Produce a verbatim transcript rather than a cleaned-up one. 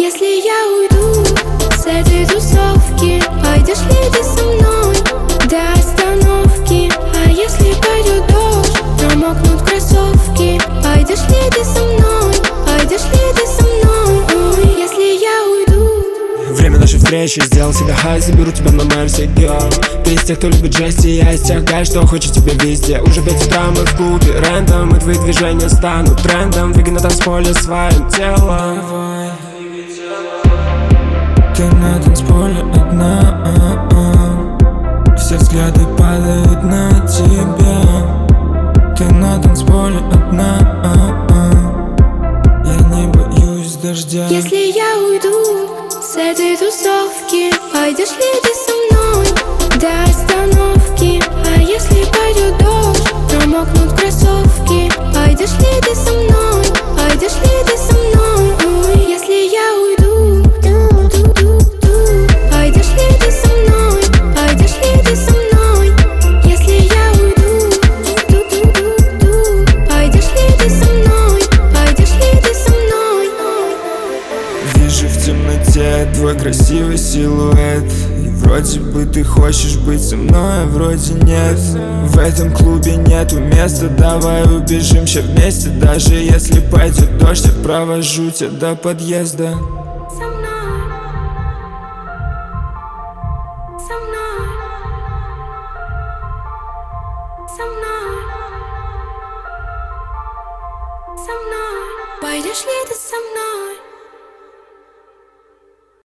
Если я уйду с этой тусовки, пойдешь ли ты со мной до остановки? А если пойдет дождь, промокнут кроссовки, пойдешь ли ты со мной? Пойдешь ли ты со мной? Ой, если я уйду. Время нашей встречи, сделал себе хай, заберу тебя на Мерси, girl. Ты из тех, кто любит жести, я из тех гай, что хочет тебя везде. Уже пять утра мы в клубе, рэндом, и твои движения станут трендом. Двигай на танцполе своим телом. Давай. Ты на танцполе одна, а -а. Все взгляды падают на тебя. Ты на танцполе одна, а -а. Я не боюсь дождя. Если я уйду с этой тусовки, пойдешь ли ты со мной до остановки? А если пойдет дождь, промокнут кроссовки, пойдешь ли ты со мной? Пойдешь ли ты со мной? Ой, если я уйду, пойдешь ли ты со мной? Пойдешь ли ты со мной? Если я уйду, пойдешь ли ты со мной? Пойдешь ли ты со мной? Вижу в темноте твой красивый силуэт, и вроде бы ты хочешь быть со мной, а вроде нет. В этом клубе нету места, давай убежим все вместе. Даже если пойдет дождь, я провожу тебя до подъезда. Со мной, со мной, со мной, со мной. Пойдешь ли ты со мной?